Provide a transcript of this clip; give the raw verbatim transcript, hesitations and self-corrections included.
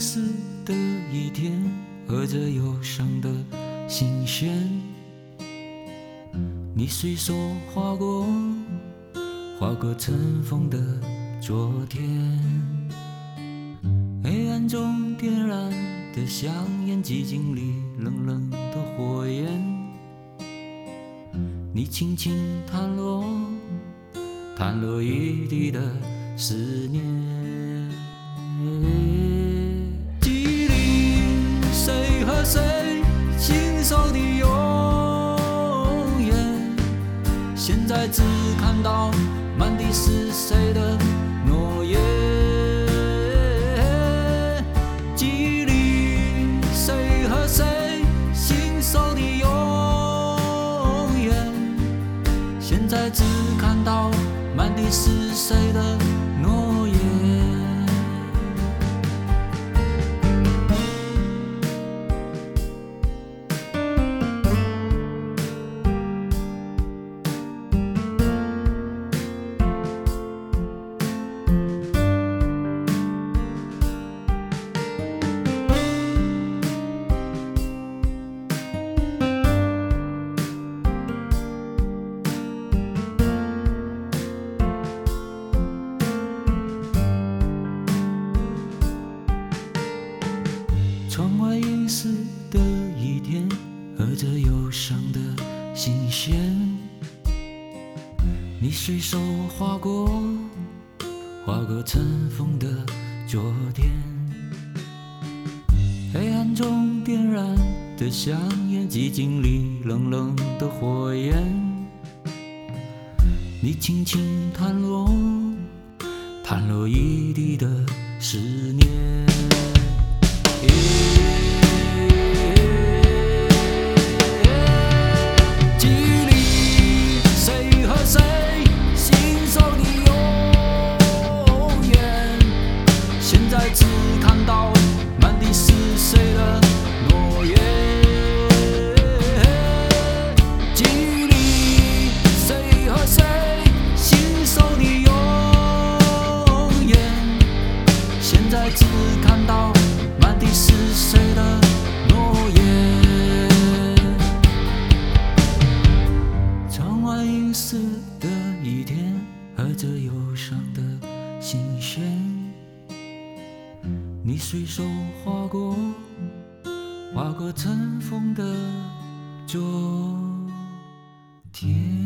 丝的一天，和着忧伤的心弦，你随手划过，划过尘封的昨天。黑暗中点燃的香烟，寂静里冷冷的火焰，你轻轻弹落，弹落一地的思念。记忆里谁和谁亲手的永远，现在只看到满地是谁的诺言。记忆里谁和谁信守的永远，现在只看到满地是谁的诺言。窗外阴湿的一天，和着忧伤的心弦，你随手划过，划过尘封的昨天。黑暗中点燃的香烟，寂静里冷冷的火焰，你轻轻弹落，弹落一地的思念。记忆里谁和谁信守的永远，现在只看到满地是谁的诺言。记忆里谁和谁信守的永远，现在只看到满地是谁的诺言。窗外阴湿的一天，和着忧伤的心弦，你随手划过，划过尘封的昨天。